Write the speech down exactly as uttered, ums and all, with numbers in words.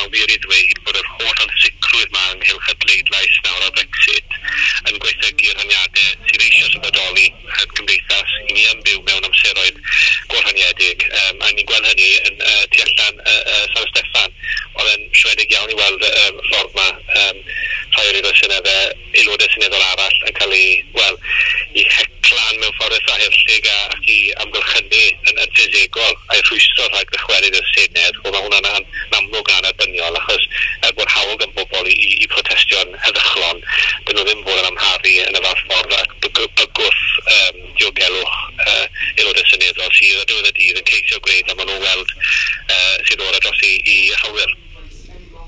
wir i ddweud bod yr holl ansicrwydd mae ynghylch y bleidlais nawr o Brexit yn gweithredu'r haniadau sydd eisiau sefydoli y Cymdeithas i ni yn byw mewn amseroedd gwrthaniedig. Um, a ni'n gweld hynny yn uh, tu allan uh, uh, San Steffan. Oedd yn siwedig iawn i weld y um, ffordd yma um, rhai o'r aelodau seneddau, aelodau seneddol arall yn cael ei, wel, i heclan mewn ffordd eitha hirllig a, ac i amgylchynu yn, yn ffisegol a'i rhwystro rhag ddychwerydd y Senedd. Mae hwnna'n amlwg yn annibyniol